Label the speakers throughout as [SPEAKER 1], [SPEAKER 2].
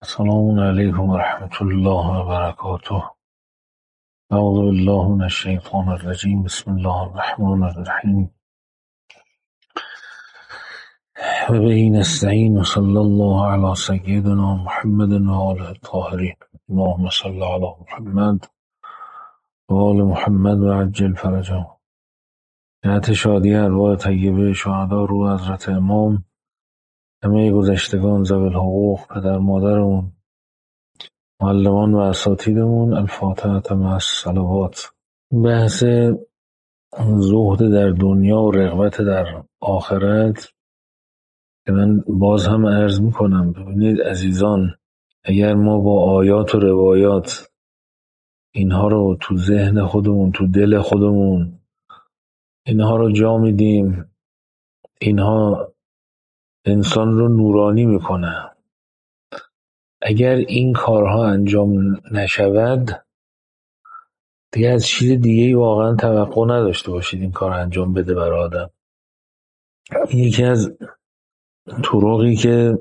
[SPEAKER 1] السلام علیکم و رحمت الله و برکاته. اعوذ بالله من الشیطان الرجیم. بسم الله الرحمن الرحیم. و به نستعین و صلی الله علی سیدنا محمد و آله الطاهرین. اللهم صل علی محمد و آل محمد و عجل فرجهم. جهت شادی ارواح طیبه شهدا رو حضرت امام، همه گذشتگان ذوی الحقوق، پدر مادرمون، معلمان و اساتیدمون، الفاتحه مع الصلوات. بحث زهد در دنیا و رغبت در آخرت که من باز هم عرض میکنم. ببینید عزیزان، اگر ما با آیات و روایات اینها رو تو ذهن خودمون، تو دل خودمون اینها رو جا میدیم، اینها انسان رو نورانی میکنه. اگر این کارها انجام نشود دیگه از چیز دیگه واقعا توقع نداشته باشید این کار انجام بده برای آدم. یکی از طرقی که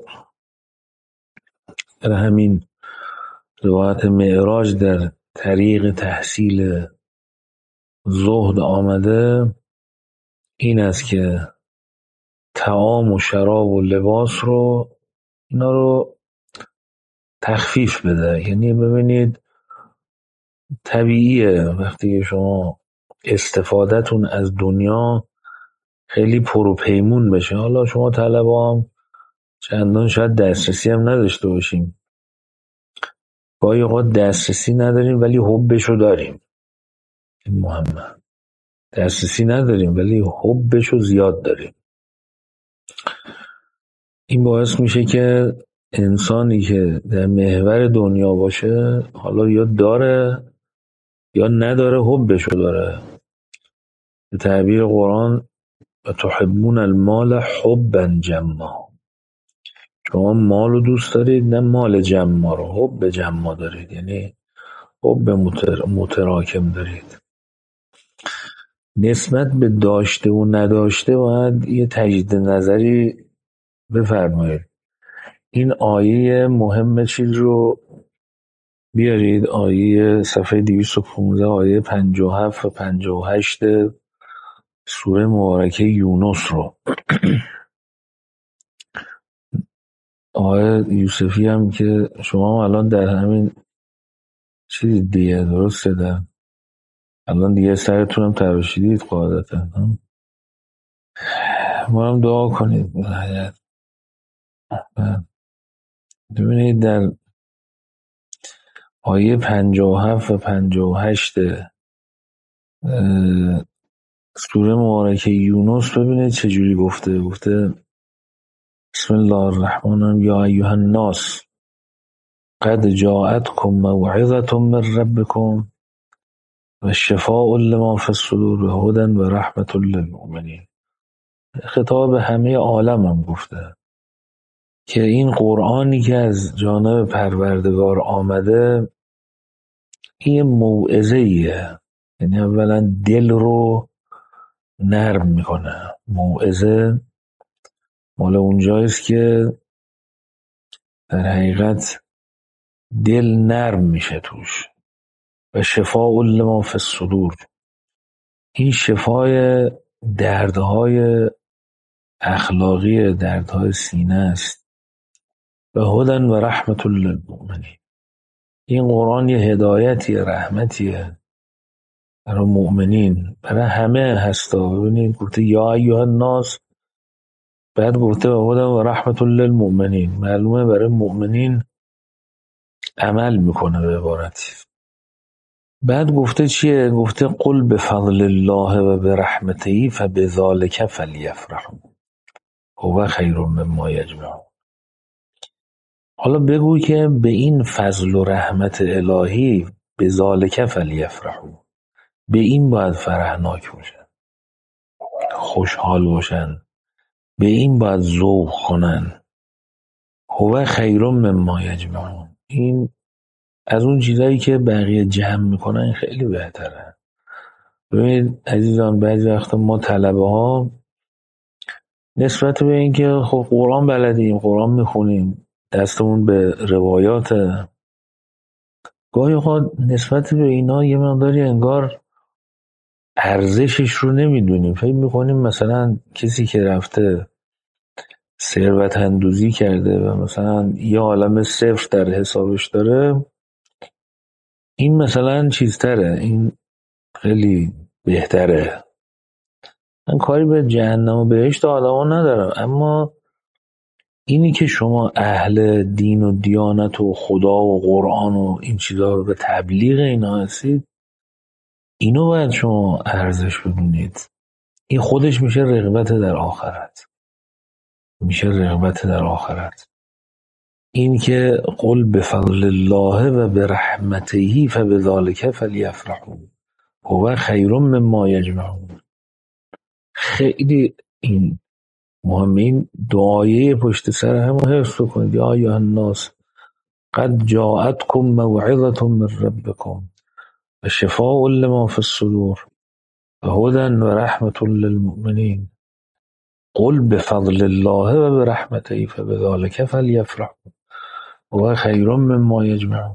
[SPEAKER 1] در همین روایت معراج در طریق تحصیل زهد آمده این است که طعام و شراب و لباس رو اینا رو تخفیف بده. یعنی ببینید طبیعیه وقتی که شما استفادهتون از دنیا خیلی پروپیمون بشه. حالا شما طلبه هم چندان شاید دسترسی هم نداشته باشیم، گاهی اوقات دسترسی نداریم ولی حبشو داریم. این مهمه. دسترسی نداریم ولی حبشو زیاد داریم. این باعث میشه که انسانی که در محور دنیا باشه، حالا یا داره یا نداره، حبشو داره. به تعبیر قرآن و تحبون المال حبا جما، شما مال رو دوست دارید نه مال جما رو، حب جما دارید، یعنی حب متراکم دارید. نسبت به داشته و نداشته باید یه تجدید نظری بفرمایید. این آیه مهم چیز رو بیارید، آیه صفحه 215، آیه 57 و 58 سوره مبارکه یونس رو. آیه یوسفی هم که شما الان در همین چیز دیگه درسته، در الان دیگه سرتون هم تراشیدید قاعدتا. ما هم دعا کنید. ببینید در آیه 57 و 58 سوره مبارکه یونس ببینید چجوری گفته بسم الله الرحمن الرحیم. یا ایها الناس قد جاءتكم موعظة من ربكم و شفاء لما في الصدور و هدى و رحمة للمؤمنین. خطاب همه عالم هم گفته که این قرآنی که از جانب پروردگار آمده این موعظه ایه، یعنی اولا دل رو نرم میکنه. موعظه مال اونجاییست که در حقیقت دل نرم میشه توش. و شفاء لما فی الصدور، این شفای دردهای اخلاقی، دردهای سینه است. و هدی و رحمت للمؤمنین، این قرآن یه هدایتیه، رحمتیه برای مؤمنین، برای همه هستا. ببینید گفته یا ایها الناس، بعد گفته و هدی و رحمت للمؤمنین، معلومه برای مؤمنین عمل میکنه به عبارتی. بعد گفته چیه؟ گفته قل بفضل الله و برحمته فبذلک فلیفرحوا هو خیر مما یجمعون. حالا بگو که به این فضل و رحمت الهی بذلک فلیفرحوا، به این باید فرحناک باشن، خوشحال باشن، به این باید ذوق کنن. هو خیر مما یجمعون، این از اون چیزایی که بقیه جمع میکنن خیلی بهتره. ببینید عزیزان، بعضی وقتا ما طلبه ها نسبت به این که خب قرآن بلدیم، قرآن میخونیم، دستمون به روایات، گاهی اوقات نسبت به اینا یه مقداری انگار ارزشش رو نمیدونیم. فکر میکنیم مثلا کسی که رفته ثروت اندوزی کرده و مثلا یه عالم صفر در حسابش داره، این مثلا چیزتره، این خیلی بهتره. من کاری به جهنم و بهشت آدما ندارم، اما اینی که شما اهل دین و دیانت و خدا و قرآن و این چیزا رو به تبلیغ اینا هستید، اینو باید شما ارزش بدونید. این خودش میشه رغبت در آخرت، میشه رغبت در آخرت. این که قل بفضل الله و برحمته فبذلک فلیفرحوا هو خیر مما یجمعون. خیلی این مهمه. این دعایه پشت سر هم حفظ کنید. یا ایها الناس قد جاءتكم موعظة من ربكم و شفاء لما في الصدور و هدى و رحمة للمؤمنین قل بفضل الله و برحمته فبذلک فلیفرحوا هو خیر مما یجمعون.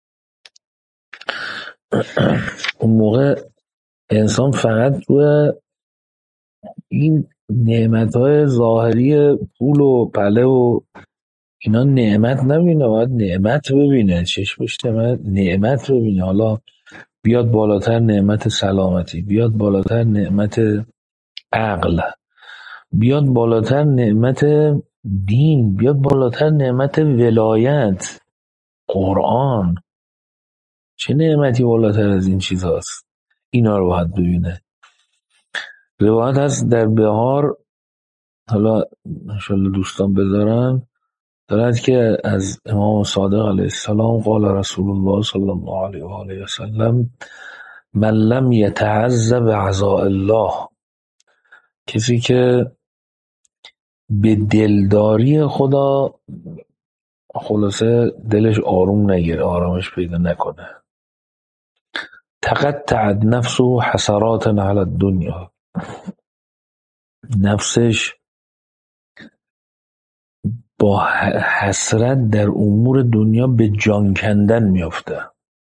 [SPEAKER 1] اون موقع انسان فقط روی این نعمتهای ظاهری پول و پله و اینا نعمت نبینه، باید نعمت ببینه، چشمش نعمت ببینه. حالا بیاد بالاتر نعمت سلامتی، بیاد بالاتر نعمت عقل، بیاد بالاتر نعمت دین، بیاد بالاتر نعمت ولایت، قرآن. چه نعمتی بالاتر از این چیزاست؟ اینا رو باید ببینه. روایت هست در بهار، حالا انشالله دوستان بذارن، دارد که از امام صادق علیه السلام قال رسول الله صلی الله علیه و آله و سلم من لم یتعذب بعزاء الله، کسی که به دلداری خدا خلاصه دلش آروم نگیره، آرامش پیدا نکنه، تقطعت نفسه حسرات علی الدنیا، نفسش با حسرت در امور دنیا به جان کندن میفته.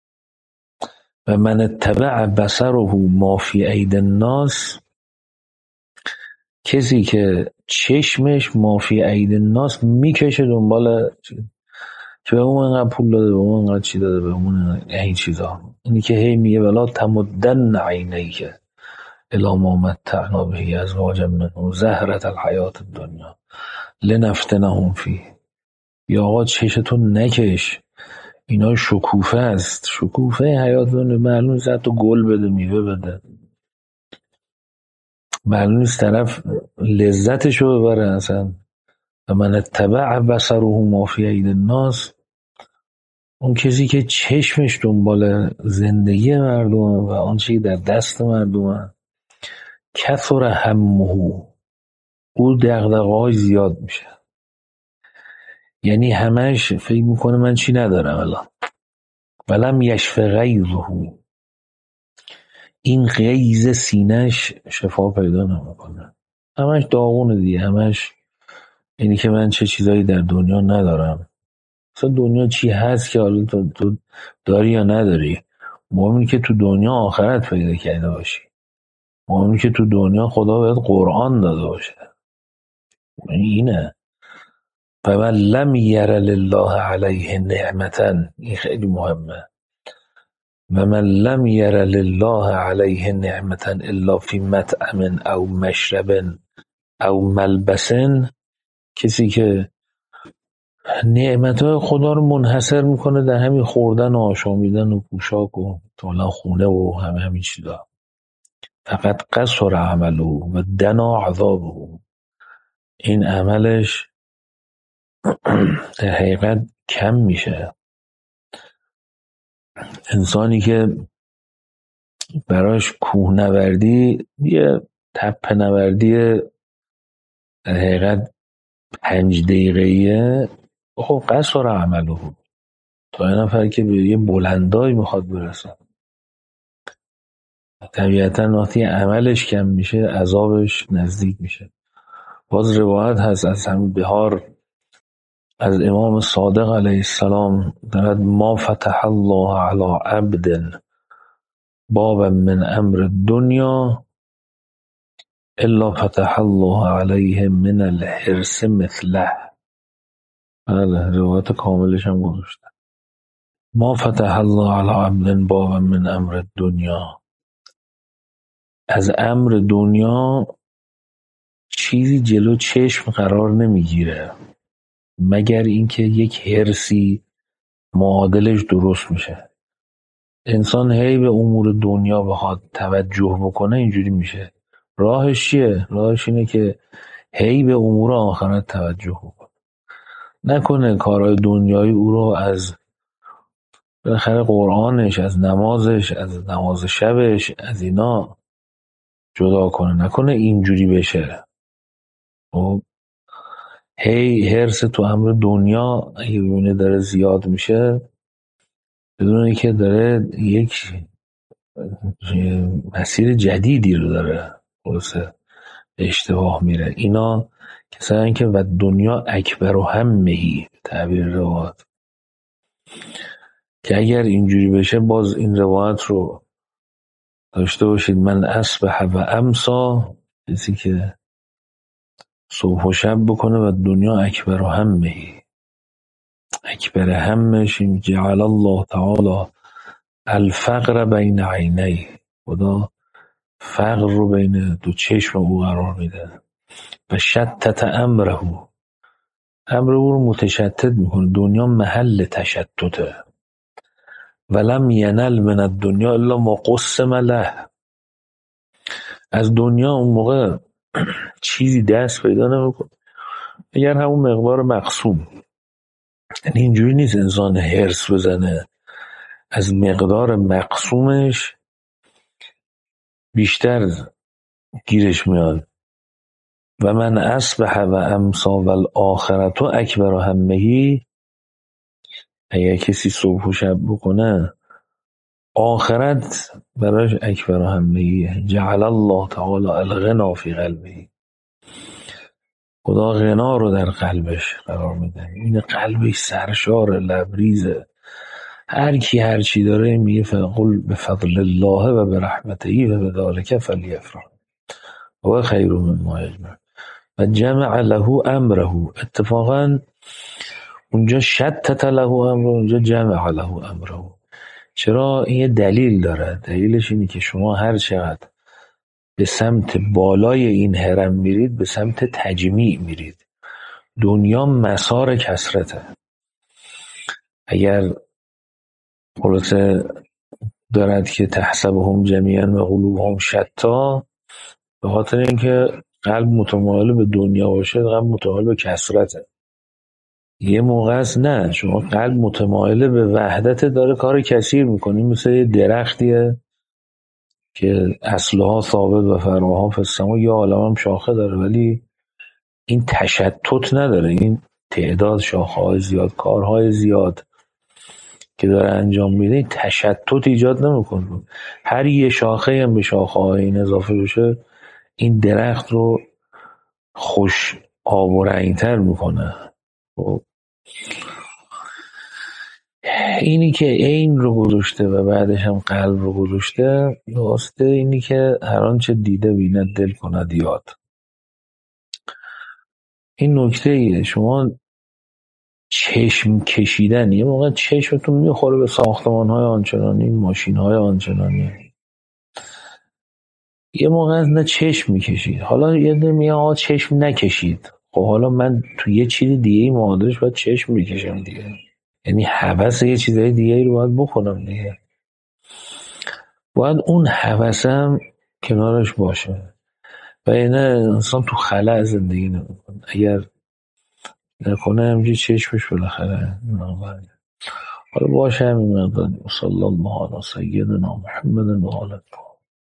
[SPEAKER 1] و من اتبع بصره ما فی اید الناس، کسی که چشمش ما فی اید الناس میکشه دنبال که به اون انقدر پول داده، به اون انقدر چی داده، به اون این چیزا. اینی که هی میگه ولا تمدن عینیک الی ما متعنا به ازواجا منهم زهرة الحیات الدنیا لنفتنهم فیه. یا آقا چشتون نکش، اینا شکوفه است، شکوفه حیات دنیا. معلوم نیست حتی گل بده، میوه بده، معلوم نیست طرف لذتشو ببره اصلا. و من اتبع بصره ما فی اید الناس، اون کسی که چشمش دنبال زندگی مردم و آن چیزی در دست مردم، کثر همه، او دغدغه‌هاش زیاد میشه. یعنی همش فکر میکنه من چی ندارم الان. ولم یشف غیظه، این غیظ سینه‌اش شفا پیدا نمیکنه، همش داغونه دیگه، همش اینی که من چه چیزایی در دنیا ندارم. اصلا دنیا چی هست که حالا تو داری یا نداری؟ مهم که تو دنیا آخرت پیدا کرده باشی، مهم که تو دنیا خدا بهت قرآن داده باشه. اینه. فمن لم یر لله علیه نعمتا، این خیلی مهمه. و من لم یر لله علیه نعمتا الا فی مطعم او مشرب او ملبس، کسی که نعمتهای خدا رو منحصر میکنه در همین خوردن و آشامیدن و پوشاک و طولا خونه و همین چیزا، فقط قصر عمله و دنا عذابه، این عملش در حقیقت کم میشه. انسانی که براش کوهنوردی یه تپه نوردی در حقیقت 5 دقیقه‌ایه، خب قصر عمله تا یه نفر که به یه بلندایی میخواد برسه، طبیعتا وقتی عملش کم میشه عذابش نزدیک میشه. باز روایت هست از همین بهار از امام صادق علیه السلام دارد ما فتح الله علی عبد بابا من امر الدنیا الا فتح الله علیه من الحرص مثله. بله، روایت کاملش هم گذاشته. ما فتح الله علی عبد بابا من امر الدنیا، از امر دنیا چیزی جلو چشم قرار نمیگیره مگر اینکه یک حرصی معادلش درست میشه. انسان هی به امور دنیا بخواد توجه بکنه اینجوری میشه. راهش چیه؟ راهش اینه که هی به امور آخرت توجه بکنه، نکنه کارهای دنیایی او رو از بالاخره قرآنش، از نمازش، از نماز شبش، از اینا جدا کنه، نکنه اینجوری بشه. خب هی حرص تو امر دنیا اگه ببینه داره زیاد میشه، بدونه که داره یک مسیر جدیدی رو داره خلاصه اشتباه میره. اینا کسایی که و دنیا اکبر و همهی تعبیر روایت، که اگر اینجوری بشه باز این روایت رو داشته باشید من اصبح و امسا، کسی که صبح و شب بکنه و دنیا اکبر و همهی، اکبر همش این جعل الله تعالی الفقر بین عینی، خدا فقر رو بین دو چشم او قرار میده و شتت امره، امر او رو متشتت میکنه. دنیا محل تشتته. ولم ینل من الدنیا الا ما قسم له، از دنیا اون موقع چیزی دست پیدا نمیکنه اگر همون مقدار مقسوم. یعنی اینجوری نیست انسان هرس بزنه از مقدار مقسومش بیشتر گیرش میاد. و من اصبح و امسا و الاخرت اکبر همهی، اگر کسی صبح و شب بکنه آخرت براش اکبر همهیه. جعل الله تعالی الغنا فی قلبه، خدا غنا رو در قلبش قرار میده. این قلبش سرشار لبریزه، هر کی هر چی داره میگه فقل بفضل الله و برحمته و بذلک فلیفرح هو خیر مما یجمعون. و جمع له امره، اتفاقا اونجا شتت له امره، اونجا جمع له امره. چرا؟ این یه دلیل داره. دلیلش اینه که شما هر چقدر به سمت بالای این هرم میرید به سمت تجمیع میرید. دنیا مسار کثرته. اگر خلاصه دارد که تحسبهم جمیعا و قلوبهم شتا، به خاطر اینکه قلب متمایل به دنیا باشه قلب متمایل به کثرته. یه موقع است نه، شما قلب متمایل به وحدت داره کار کثیر میکنی، مثل یه درختیه که اصلها ثابت و فرعها فی السما، یا عالم هم شاخه داره ولی این تشتت نداره. این تعداد شاخه‌های زیاد، کارهای زیاد که داره انجام میده این تشتت ایجاد نمیکنه. هر یه شاخه هم به شاخه‌های این اضافه بشه این درخت رو خوش آب و رنگتر میکنه. اینی که عین رو گذاشته و بعدش هم قلب رو گذاشته، واسطه اینی که هر آنچه دیده بیند دل کند یاد. این نکته ایه. شما چشم کشیدن، یه موقع چشمتون میخوره به ساختمان های آنچنانی، ماشین های آنچنانی، یه موقع از نه چشم میکشید. حالا یه دونه میگه آقا چشم نکشید، خب حالا من تو یه چیز دیگه ای معادلش باید چشم میکشم دیگه، یعنی هوس یه چیزای دیگه ای رو باید بکنم دیگه، باید اون هوسم کنارش باشه. و اینه انسان تو خلأ زندگی نمیکنه اگر نکنه همجی چشمش بالاخره نامرده. حالا باشه همین مقدار. صلی الله علی سیدنا محمد و آله.